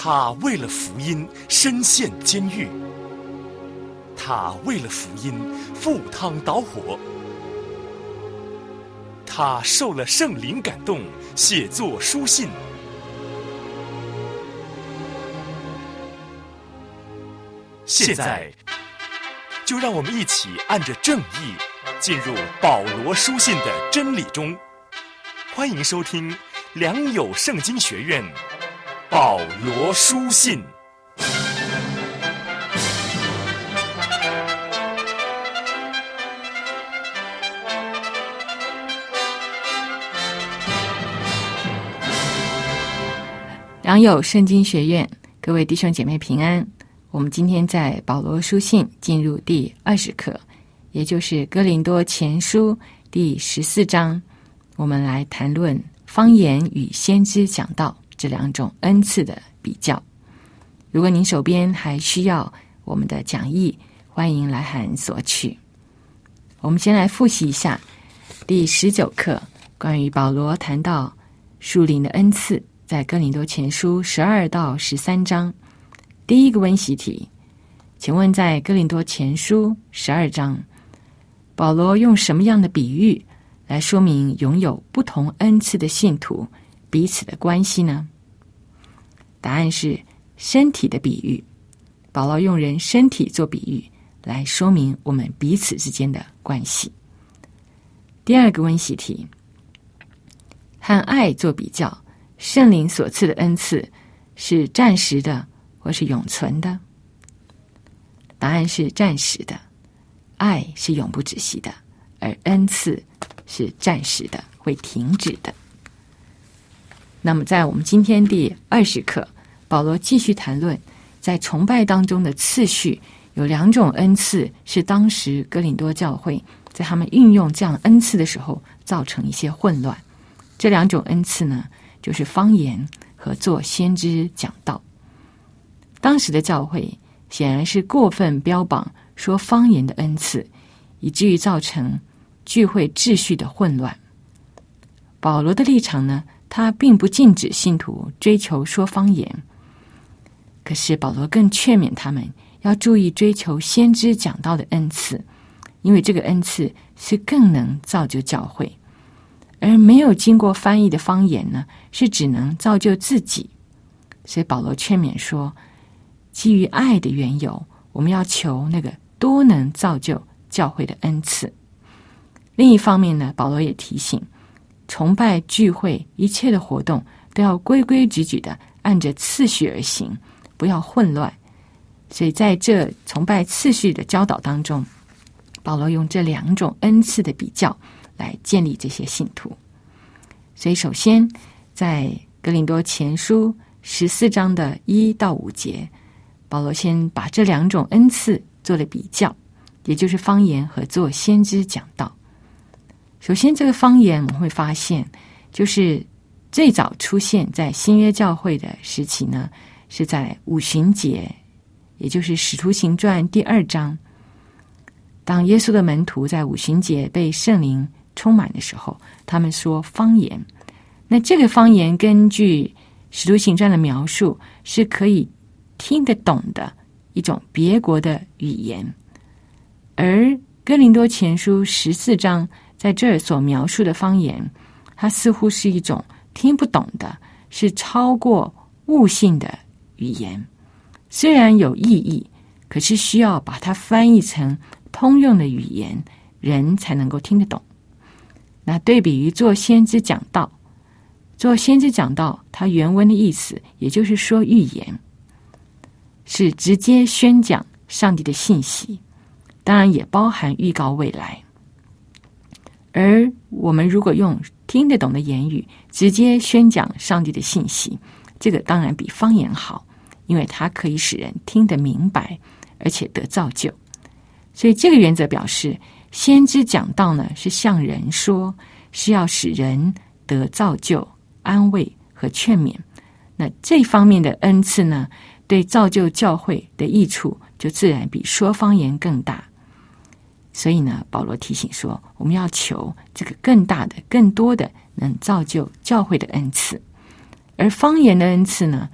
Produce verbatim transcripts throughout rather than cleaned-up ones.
他为了福音身陷监狱，他为了福音赴汤蹈火，他受了圣灵感动，写作书信。现在就让我们一起按着正义进入保罗书信的真理中。欢迎收听良友圣经学院保罗书信。 良友圣经学院，各位弟兄姐妹平安。我们今天在保罗书信进入第二十课，也就是哥林多前书第十四章，我们来谈论方言与先知讲道这两种恩赐的比较。如果您手边还需要我们的讲义，欢迎来函索取。我们先来复习一下第十九课，关于保罗谈到属灵的恩赐，在哥林多前书十二到十三章。第一个温习题，请问在哥林多前书十二章，保罗用什么样的比喻来说明拥有不同恩赐的信徒彼此的关系呢？答案是身体的比喻。保罗用人身体做比喻来说明我们彼此之间的关系。第二个温习题，和爱做比较，圣灵所赐的恩赐是暂时的或是永存的？答案是暂时的。爱是永不止息的，而恩赐是暂时的，会停止的。那么在我们今天第二十课，保罗继续谈论在崇拜当中的次序，有两种恩赐是当时哥林多教会在他们运用这样恩赐的时候造成一些混乱。这两种恩赐呢，就是方言和做先知讲道。当时的教会显然是过分标榜说方言的恩赐，以至于造成聚会秩序的混乱。保罗的立场呢，他并不禁止信徒追求说方言，可是保罗更劝勉他们要注意追求先知讲道的恩赐，因为这个恩赐是更能造就教会，而没有经过翻译的方言呢，是只能造就自己。所以保罗劝勉说，基于爱的缘由，我们要求那个多能造就教会的恩赐。另一方面呢，保罗也提醒，崇拜聚会一切的活动都要规规矩矩的按着次序而行，不要混乱。所以在这崇拜次序的教导当中，保罗用这两种恩赐的比较来建立这些信徒。所以首先在哥林多前书十四章的一到五节，保罗先把这两种恩赐做了比较，也就是方言和做先知讲道。首先这个方言我们会发现，就是最早出现在新约教会的时期呢，是在五旬节，也就是使徒行传第二章。当耶稣的门徒在五旬节被圣灵充满的时候，他们说方言。那这个方言根据使徒行传的描述，是可以听得懂的一种别国的语言。而哥林多前书十四章在这儿所描述的方言，它似乎是一种听不懂的，是超过悟性的语言。虽然有意义，可是需要把它翻译成通用的语言，人才能够听得懂。那对比于做先知讲道，做先知讲道它原文的意思，也就是说预言，是直接宣讲上帝的信息，当然也包含预告未来。而我们如果用听得懂的言语直接宣讲上帝的信息，这个当然比方言好，因为它可以使人听得明白，而且得造就。所以这个原则表示，先知讲道呢，是向人说，是要使人得造就、安慰和劝勉。那这方面的恩赐呢，对造就教会的益处就自然比说方言更大。所以呢，保罗提醒说，我们要求这个更大的、更多的能造就教会的恩赐。而方言的恩赐呢，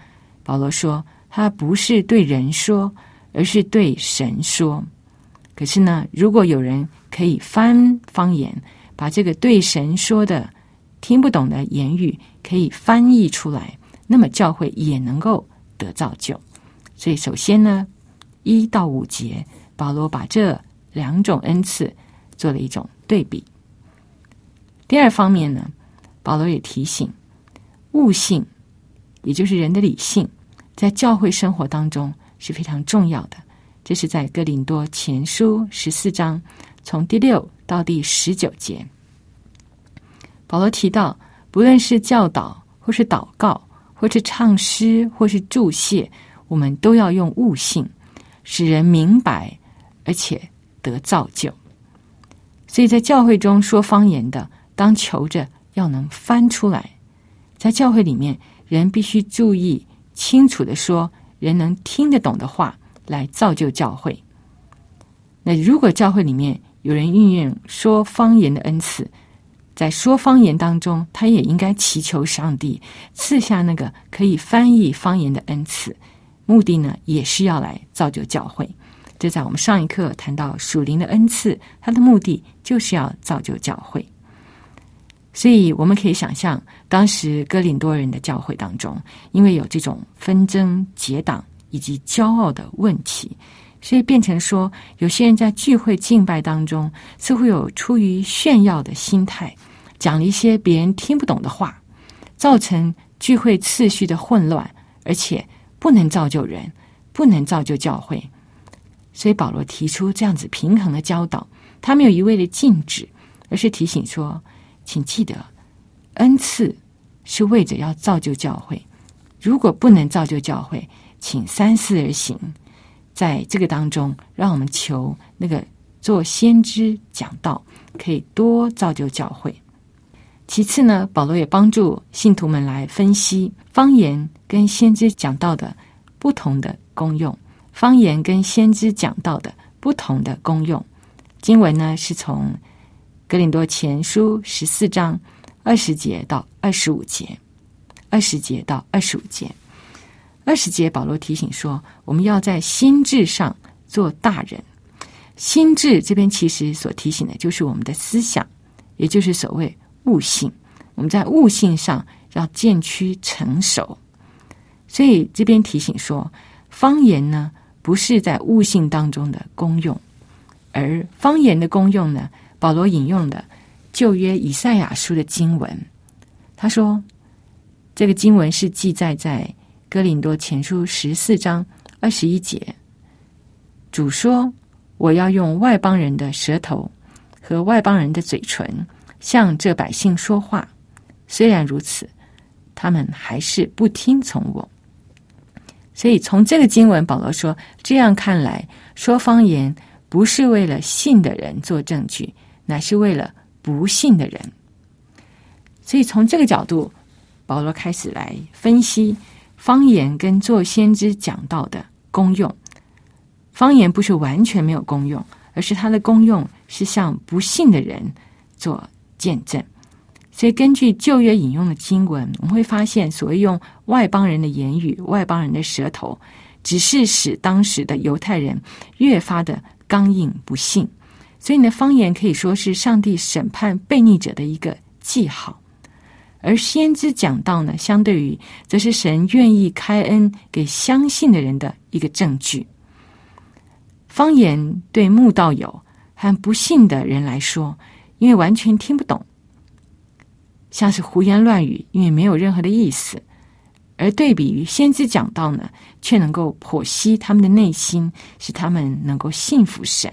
保罗说他不是对人说，而是对神说。可是呢，如果有人可以翻方言，把这个对神说的听不懂的言语可以翻译出来，那么教会也能够得造就。所以首先呢，一到五节保罗把这两种恩赐做了一种对比。第二方面呢，保罗也提醒悟性，也就是人的理性，在教会生活当中是非常重要的。这是在哥林多前书十四章从第六到第十九节，保罗提到不论是教导或是祷告或是唱诗或是祝谢，我们都要用悟性，使人明白而且得造就。所以在教会中说方言的，当求着要能翻出来。在教会里面，人必须注意清楚地说人能听得懂的话，来造就教会。那如果教会里面有人运用说方言的恩赐，在说方言当中，他也应该祈求上帝赐下那个可以翻译方言的恩赐，目的呢也是要来造就教会。这在我们上一课谈到属灵的恩赐，它的目的就是要造就教会。所以我们可以想象，当时哥林多人的教会当中，因为有这种纷争结党以及骄傲的问题，所以变成说有些人在聚会敬拜当中似乎有出于炫耀的心态，讲了一些别人听不懂的话，造成聚会次序的混乱，而且不能造就人，不能造就教会。所以保罗提出这样子平衡的教导，他没有一味的禁止，而是提醒说，请记得恩赐是为着要造就教会，如果不能造就教会，请三思而行。在这个当中，让我们求那个做先知讲道可以多造就教会。其次呢，保罗也帮助信徒们来分析方言跟先知讲道的不同的功用，方言跟先知讲道的不同的功用。经文呢是从哥林多前书十四章二十节到二十五节，二十节到二十五节。二十节保罗提醒说，我们要在心智上做大人。心智这边其实所提醒的就是我们的思想，也就是所谓悟性。我们在悟性上要渐趋成熟。所以这边提醒说，方言呢不是在悟性当中的功用，而方言的功用呢，保罗引用的旧约以赛亚书的经文。他说这个经文是记载在哥林多前书十四章二十一节，主说，我要用外邦人的舌头和外邦人的嘴唇向这百姓说话，虽然如此，他们还是不听从我。所以从这个经文，保罗说，这样看来，说方言不是为了信的人做证据，乃是为了不信的人。所以从这个角度，保罗开始来分析方言跟做先知讲道的功用。方言不是完全没有功用，而是它的功用是向不信的人做见证。所以根据旧约引用的经文，我们会发现所谓用外邦人的言语、外邦人的舌头，只是使当时的犹太人越发的刚硬不信。所以呢，方言可以说是上帝审判悖逆者的一个记号。而先知讲道呢，相对于则是神愿意开恩给相信的人的一个证据。方言对慕道友和不信的人来说，因为完全听不懂，像是胡言乱语，因为没有任何的意思。而对比于先知讲道呢，却能够剖析他们的内心，使他们能够信服神。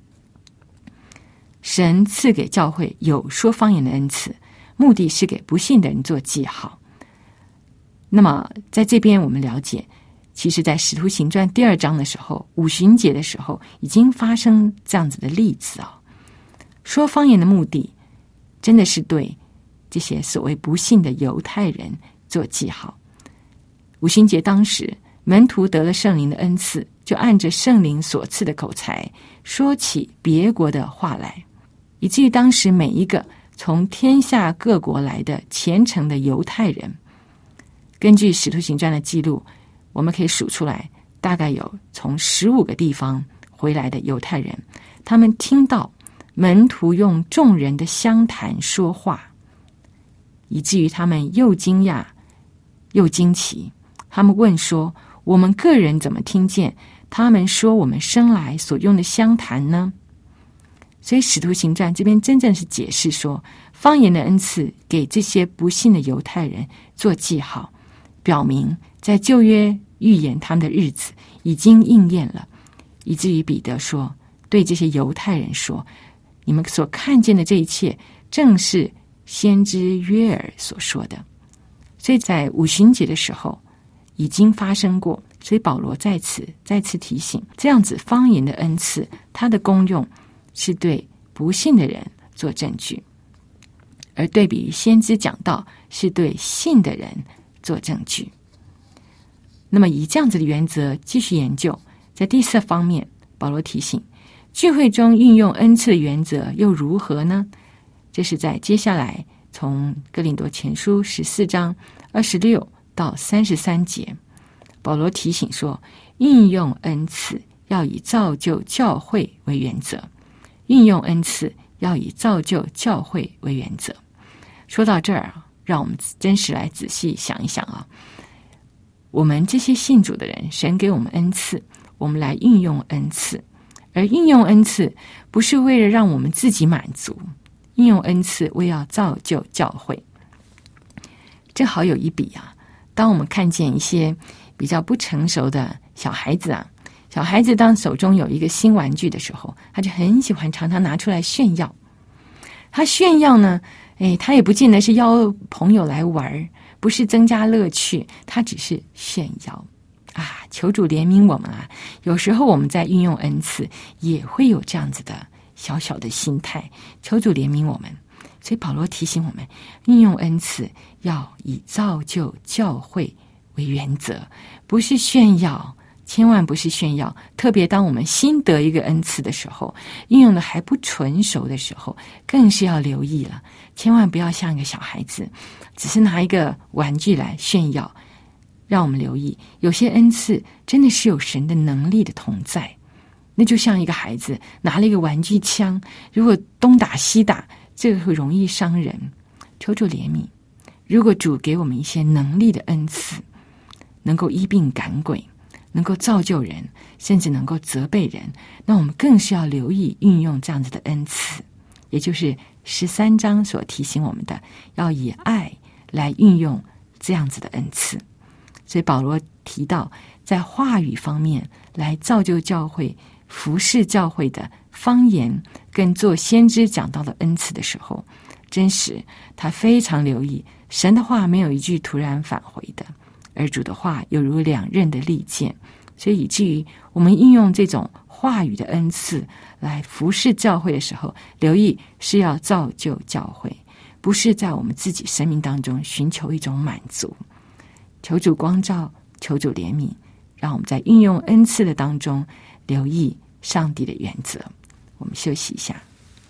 神赐给教会有说方言的恩赐，目的是给不信的人做记号。那么在这边我们了解，其实在使徒行传第二章的时候，五旬节的时候，已经发生这样子的例子啊、哦。说方言的目的真的是对这些所谓不信的犹太人做记号。五旬节当时，门徒得了圣灵的恩赐，就按着圣灵所赐的口才说起别国的话来，以至于当时每一个从天下各国来的虔诚的犹太人，根据使徒行传的记录， 我们可以数出来，大概有从十五个地方回来的犹太人，他们听到门徒用众人的相谈说话，以至于他们又惊讶又惊奇。他们问说，我们个人怎么听见他们说我们生来所用的相谈呢？所以使徒行传这边真正是解释说，方言的恩赐给这些不信的犹太人做记号，表明在旧约预言他们的日子已经应验了，以至于彼得说，对这些犹太人说，你们所看见的这一切正是先知约珥所说的。所以在五旬节的时候已经发生过，所以保罗在此再次提醒，这样子方言的恩赐，它的功用是对不信的人做证据，而对比于先知讲道，是对信的人做证据。那么以这样子的原则继续研究，在第四方面，保罗提醒，聚会中运用恩赐的原则又如何呢？这是在接下来从哥林多前书十四章二十六到三十三节，保罗提醒说，运用恩赐要以造就教会为原则，运用恩赐要以造就教会为原则。说到这儿，让我们真实来仔细想一想啊，我们这些信主的人，神给我们恩赐，我们来运用恩赐，而运用恩赐不是为了让我们自己满足，运用恩赐为要造就教会。这好有一比啊，当我们看见一些比较不成熟的小孩子啊，小孩子当手中有一个新玩具的时候，他就很喜欢常常拿出来炫耀。他炫耀呢，哎，他也不见得是邀朋友来玩，不是增加乐趣，他只是炫耀啊！求主怜悯我们啊！有时候我们在运用恩赐，也会有这样子的小小的心态，求主怜悯我们。所以保罗提醒我们，运用恩赐要以造就教会为原则，不是炫耀，千万不是炫耀。特别当我们新得一个恩赐的时候，运用的还不纯熟的时候，更是要留意了，千万不要像一个小孩子，只是拿一个玩具来炫耀。让我们留意，有些恩赐真的是有神的能力的同在。那就像一个孩子拿了一个玩具枪，如果东打西打，这个会容易伤人。求主怜悯，如果主给我们一些能力的恩赐，能够医病赶鬼，能够造就人，甚至能够责备人，那我们更是要留意运用这样子的恩赐，也就是十三章所提醒我们的，要以爱来运用这样子的恩赐。所以保罗提到，在话语方面来造就教会、服侍教会的方言跟做先知讲到的恩赐的时候，真实他非常留意，神的话没有一句突然返回的，而主的话有如两刃的利剑，所以以至于我们运用这种话语的恩赐来服侍教会的时候，留意是要造就教会，不是在我们自己生命当中寻求一种满足。求主光照，求主怜悯，让我们在运用恩赐的当中留意上帝的原则。我们休息一下。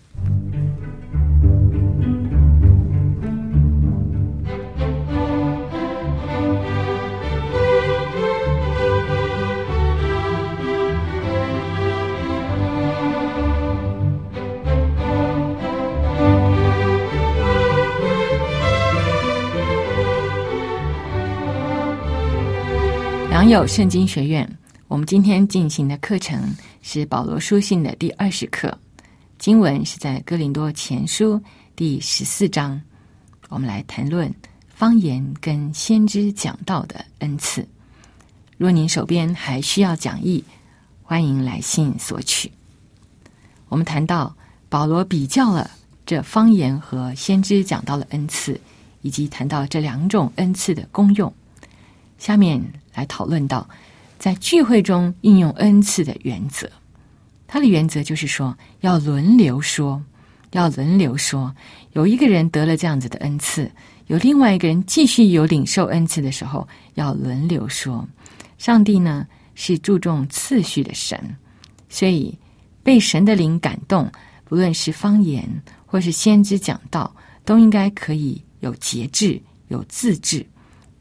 良友圣经学院，我们今天进行的课程是保罗书信的第二十课，经文是在哥林多前书第十四章。我们来谈论方言跟先知讲道的恩赐。若您手边还需要讲义，欢迎来信索取。我们谈到保罗比较了这方言和先知讲道的恩赐，以及谈到这两种恩赐的功用。下面来讨论到在聚会中应用恩赐的原则。它的原则就是说，要轮流说，要轮流说。有一个人得了这样子的恩赐，有另外一个人继续有领受恩赐的时候，要轮流说。上帝呢，是注重次序的神，所以被神的灵感动，不论是方言或是先知讲道，都应该可以有节制，有自制。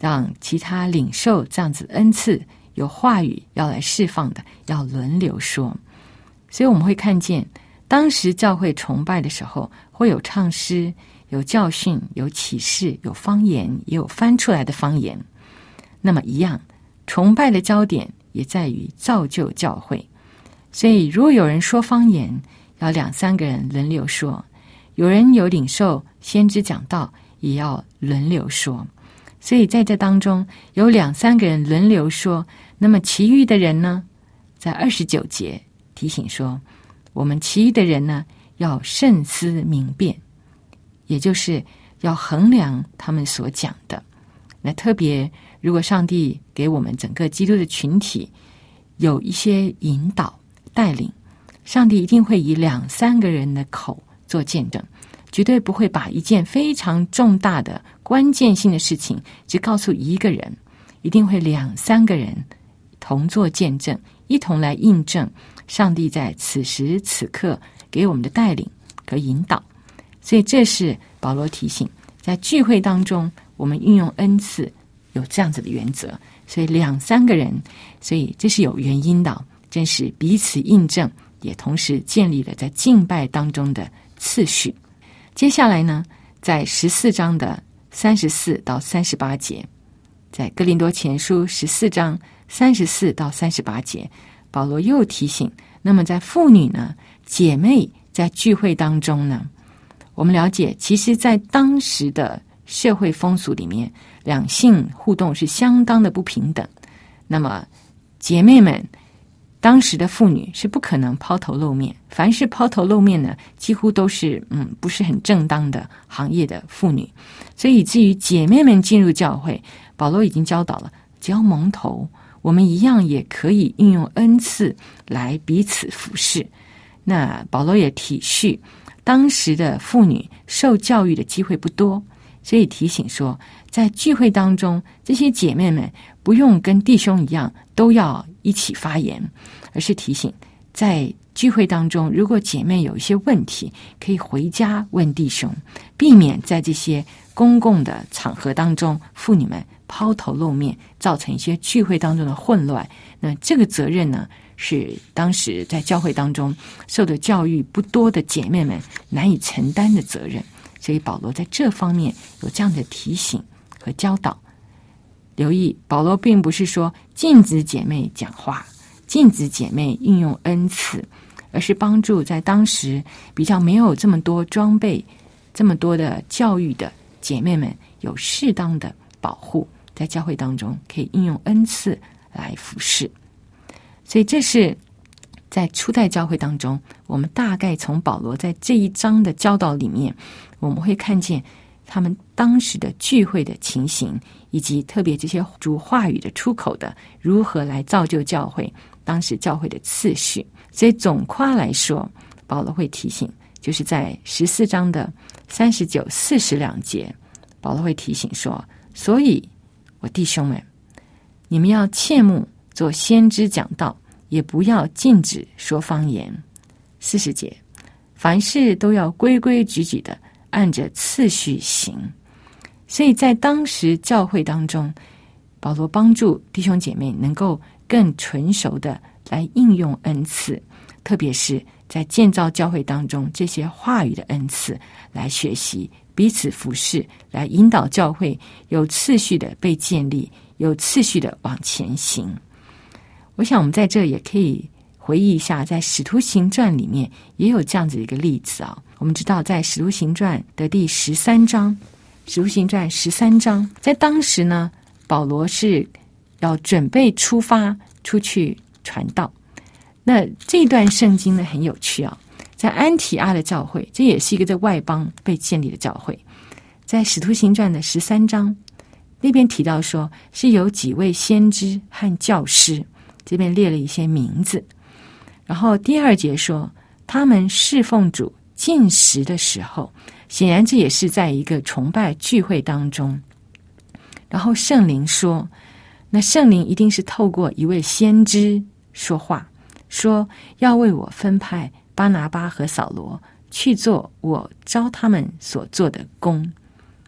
让其他领受这样子恩赐有话语要来释放的，要轮流说。所以我们会看见当时教会崇拜的时候，会有唱诗，有教训，有启示，有方言，也有翻出来的方言。那么一样，崇拜的焦点也在于造就教会。所以如果有人说方言，要两三个人轮流说，有人有领受先知讲道，也要轮流说。所以在这当中有两三个人轮流说，那么其余的人呢，在二十九节提醒说，我们其余的人呢，要慎思明辨，也就是要衡量他们所讲的。那特别如果上帝给我们整个基督的群体有一些引导带领，上帝一定会以两三个人的口做见证，绝对不会把一件非常重大的关键性的事情只告诉一个人，一定会两三个人同做见证，一同来印证上帝在此时此刻给我们的带领和引导。所以这是保罗提醒，在聚会当中我们运用恩赐有这样子的原则，所以两三个人，所以这是有原因的，真是彼此印证，也同时建立了在敬拜当中的次序。接下来呢，在十四章的三十四到三十八节，在哥林多前书十四章三十四到三十八节，保罗又提醒，那么在妇女呢，姐妹在聚会当中呢，我们了解其实在当时的社会风俗里面，两性互动是相当的不平等。那么姐妹们，当时的妇女是不可能抛头露面，凡是抛头露面呢，几乎都是嗯不是很正当的行业的妇女。所以以至于姐妹们进入教会，保罗已经教导了，只要蒙头，我们一样也可以运用恩赐来彼此服侍。那保罗也体恤当时的妇女受教育的机会不多，所以提醒说，在聚会当中，这些姐妹们不用跟弟兄一样都要一起发言，而是提醒在聚会当中，如果姐妹有一些问题，可以回家问弟兄，避免在这些公共的场合当中，妇女们抛头露面，造成一些聚会当中的混乱。那这个责任呢，是当时在教会当中受的教育不多的姐妹们难以承担的责任。所以保罗在这方面有这样的提醒和教导。留意，保罗并不是说禁止姐妹讲话，禁止姐妹运用恩赐，而是帮助在当时比较没有这么多装备、这么多的教育的姐妹们有适当的保护，在教会当中可以运用恩赐来服侍。所以这是在初代教会当中，我们大概从保罗在这一章的教导里面，我们会看见他们当时的聚会的情形，以及特别这些主话语的出口的如何来造就教会，当时教会的次序。所以总括来说，保罗会提醒，就是在十四章的三十九、四十两节，保罗会提醒说，所以我弟兄们，你们要切慕做先知讲道，也不要禁止说方言。四十节，凡事都要规规矩矩的按着次序行。所以在当时教会当中，保罗帮助弟兄姐妹能够更纯熟的来应用恩赐，特别是在建造教会当中这些话语的恩赐来学习，彼此服侍，来引导教会有次序的被建立，有次序的往前行。我想我们在这也可以回忆一下，在使徒行传里面也有这样子一个例子啊。我们知道在使徒行传的第十三章，使徒行传十三章，在当时呢，保罗是要准备出发出去传道。那这段圣经呢很有趣啊，在安提阿的教会，这也是一个在外邦被建立的教会，在使徒行传的十三章那边提到说，是有几位先知和教师，这边列了一些名字。然后第二节说，他们侍奉主进食的时候，显然这也是在一个崇拜聚会当中。然后圣灵说，那圣灵一定是透过一位先知说话，说要为我分派巴拿巴和扫罗去做我召他们所做的工。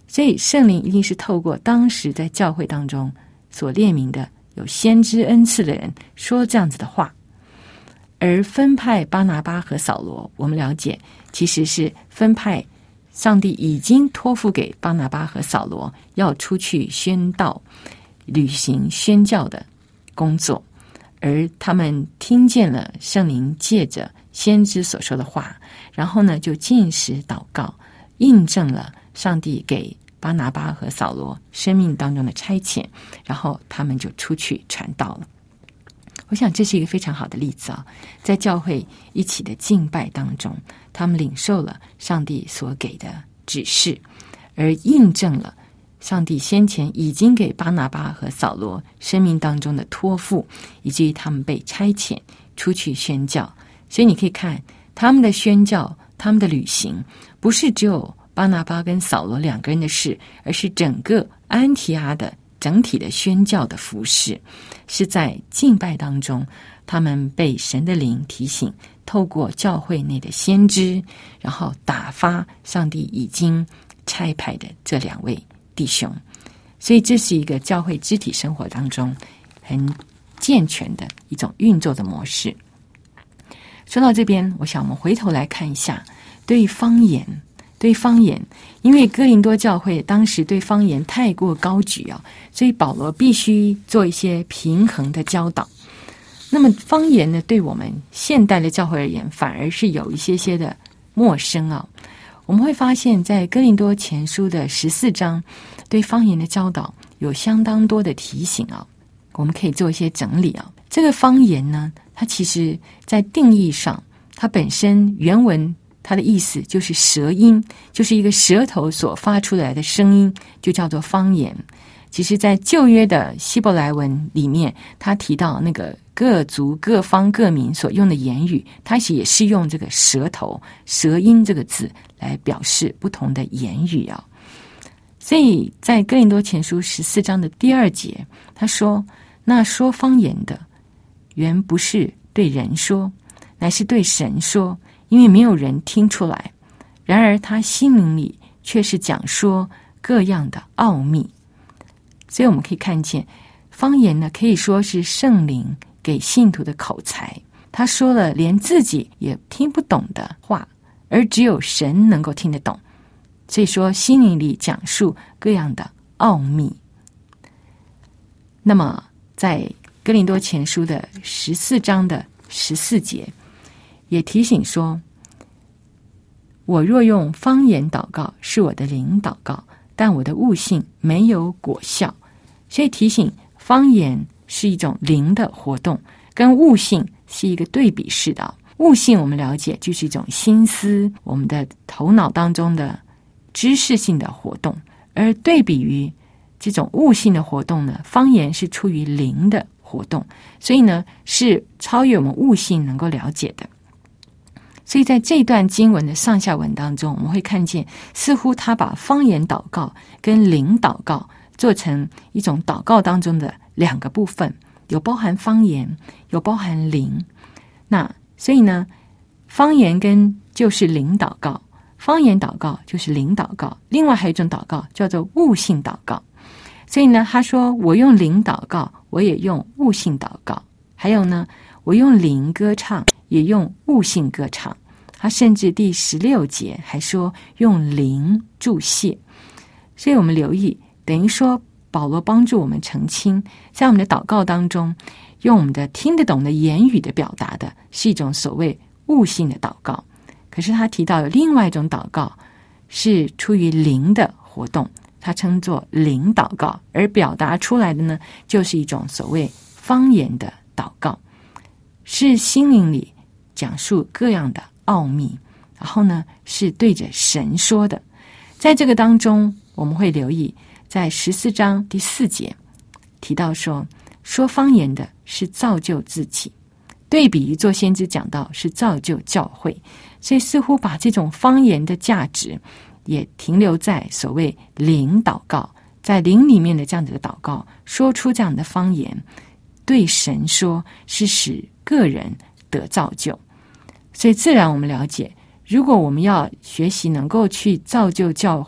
所以圣灵一定是透过当时在教会当中所列明的有先知恩赐的人说这样子的话。而分派巴拿巴和扫罗，我们了解其实是分派上帝已经托付给巴拿巴和扫罗要出去宣道、履行宣教的工作，而他们听见了圣灵借着先知所说的话，然后呢就禁食祷告，印证了上帝给巴拿巴和扫罗生命当中的差遣，然后他们就出去传道了。我想这是一个非常好的例子啊，在教会一起的敬拜当中，他们领受了上帝所给的指示，而印证了上帝先前已经给巴拿巴和扫罗生命当中的托付，以至于他们被差遣出去宣教。所以你可以看他们的宣教，他们的旅行不是只有巴拿巴跟扫罗两个人的事，而是整个安提阿的整体的宣教的服事，是在敬拜当中，他们被神的灵提醒，透过教会内的先知，然后打发上帝已经差派的这两位弟兄。所以这是一个教会肢体生活当中很健全的一种运作的模式。说到这边，我想我们回头来看一下对于方言对方言，因为哥林多教会当时对方言太过高举啊，所以保罗必须做一些平衡的教导。那么方言呢，对我们现代的教会而言，反而是有一些些的陌生啊。我们会发现在哥林多前书的十四章，对方言的教导有相当多的提醒啊，我们可以做一些整理啊。这个方言呢，它其实在定义上，它本身原文它的意思就是舌音，就是一个舌头所发出来的声音，就叫做方言。其实在旧约的希伯来文里面，他提到那个各族各方各民所用的言语，它也是用这个舌头舌音这个字来表示不同的言语啊。所以在哥林多前书十四章的第二节，他说，那说方言的原不是对人说，乃是对神说，因为没有人听出来，然而他心灵里却是讲说各样的奥秘。所以我们可以看见方言呢，可以说是圣灵给信徒的口才，他说了连自己也听不懂的话，而只有神能够听得懂。所以说心灵里讲述各样的奥秘。那么在哥林多前书的十四章的十四节也提醒说，我若用方言祷告，是我的灵祷告，但我的悟性没有果效。所以提醒方言是一种灵的活动，跟悟性是一个对比式的。悟性我们了解就是一种心思，我们的头脑当中的知识性的活动，而对比于这种悟性的活动呢，方言是出于灵的活动，所以呢是超越我们悟性能够了解的。所以在这段经文的上下文当中，我们会看见似乎他把方言祷告跟灵祷告做成一种祷告当中的两个部分，有包含方言，有包含灵。那所以呢，方言跟就是灵祷告，方言祷告就是灵祷告，另外还有一种祷告叫做悟性祷告。所以呢，他说我用灵祷告，我也用悟性祷告，还有呢，我用灵歌唱，也用悟性歌唱。他甚至第十六节还说用灵祝谢。所以我们留意，等于说保罗帮助我们澄清，在我们的祷告当中，用我们的听得懂的言语的表达的是一种所谓悟性的祷告。可是他提到有另外一种祷告是出于灵的活动，他称作灵祷告，而表达出来的呢，就是一种所谓方言的祷告，是心灵里讲述各样的奥秘，然后呢是对着神说的。在这个当中，我们会留意在十四章第四节提到说，说方言的是造就自己，对比于做先知讲到是造就教会。所以似乎把这种方言的价值也停留在所谓灵祷告，在灵里面的这样子的祷告，说出这样的方言，对神说，是使个人得造就。所以自然我们了解，如果我们要学习能够去造就教会，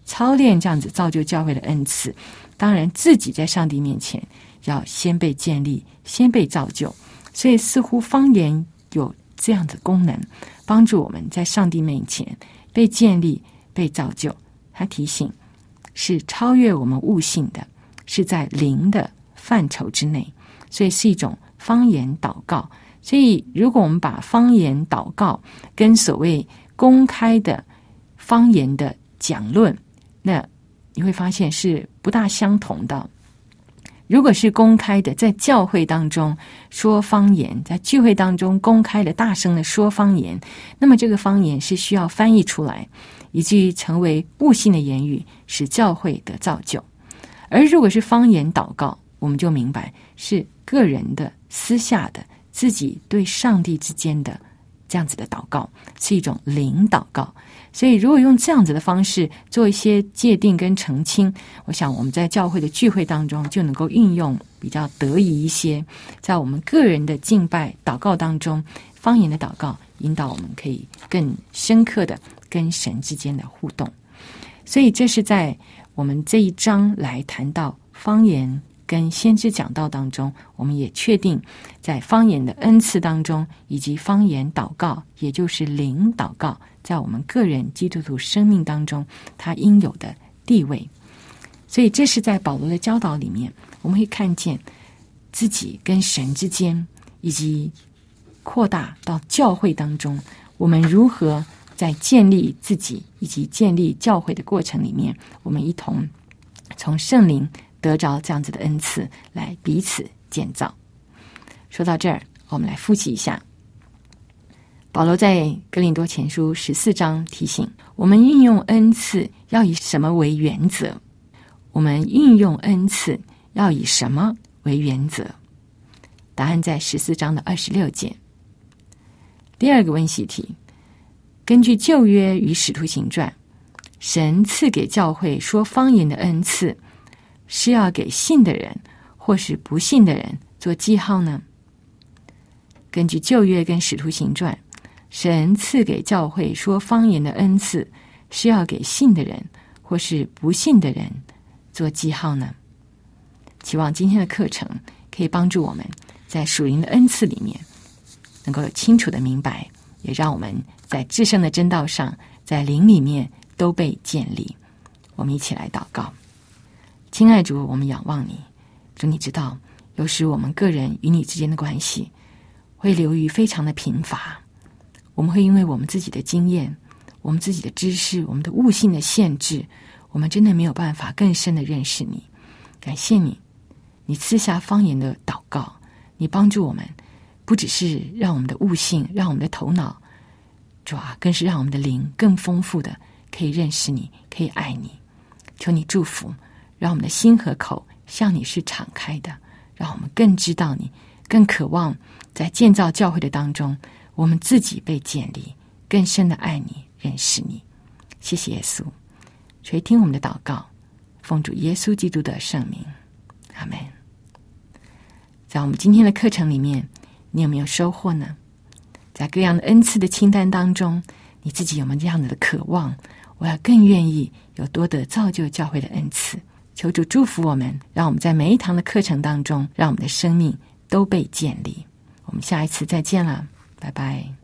操练这样子造就教会的恩赐，当然自己在上帝面前要先被建立，先被造就。所以似乎方言有这样的功能，帮助我们在上帝面前被建立、被造就。他提醒是超越我们悟性的，是在灵的范畴之内，所以是一种方言祷告。所以如果我们把方言祷告跟所谓公开的方言的讲论，那你会发现是不大相同的。如果是公开的，在教会当中说方言，在聚会当中公开的大声的说方言，那么这个方言是需要翻译出来，以至于成为悟性的言语，使教会得造就。而如果是方言祷告，我们就明白是个人的私下的自己对上帝之间的这样子的祷告，是一种灵祷告。所以如果用这样子的方式做一些界定跟澄清，我想我们在教会的聚会当中就能够运用比较得宜一些，在我们个人的敬拜祷告当中，方言的祷告引导我们可以更深刻的跟神之间的互动。所以这是在我们这一章来谈到方言跟先知讲道当中，我们也确定在方言的恩赐当中，以及方言祷告，也就是灵祷告，在我们个人基督徒生命当中它应有的地位。所以这是在保罗的教导里面，我们会看见自己跟神之间，以及扩大到教会当中，我们如何在建立自己以及建立教会的过程里面，我们一同从圣灵得着这样子的恩赐，来彼此建造。说到这儿，我们来复习一下保罗在哥林多前书十四章提醒我们，运用恩赐要以什么为原则？我们运用恩赐要以什么为原则？答案在十四章的二十六节。第二个问习题，根据旧约与使徒行传，神赐给教会说方言的恩赐，是要给信的人或是不信的人做记号呢？根据旧约跟使徒行传，神赐给教会说方言的恩赐，是要给信的人或是不信的人做记号呢？期望今天的课程可以帮助我们在属灵的恩赐里面能够有清楚的明白，也让我们在至圣的真道上，在灵里面都被建立。我们一起来祷告。亲爱主，我们仰望你，主，你知道有时我们个人与你之间的关系会流于非常的贫乏，我们会因为我们自己的经验，我们自己的知识，我们的悟性的限制，我们真的没有办法更深的认识你。感谢你，你赐下方言的祷告，你帮助我们，不只是让我们的悟性，让我们的头脑，主啊，更是让我们的灵更丰富的可以认识你，可以爱你。求你祝福，让我们的心和口向你是敞开的，让我们更知道你，更渴望在建造教会的当中，我们自己被建立，更深的爱你，认识你。谢谢耶稣，垂听我们的祷告，奉主耶稣基督的圣名，阿们。在我们今天的课程里面，你有没有收获呢？在各样的恩赐的清单当中，你自己有没有这样的渴望？我要更愿意有多得造就教会的恩赐。求主祝福我们，让我们在每一堂的课程当中，让我们的生命都被建立。我们下一次再见了，拜拜。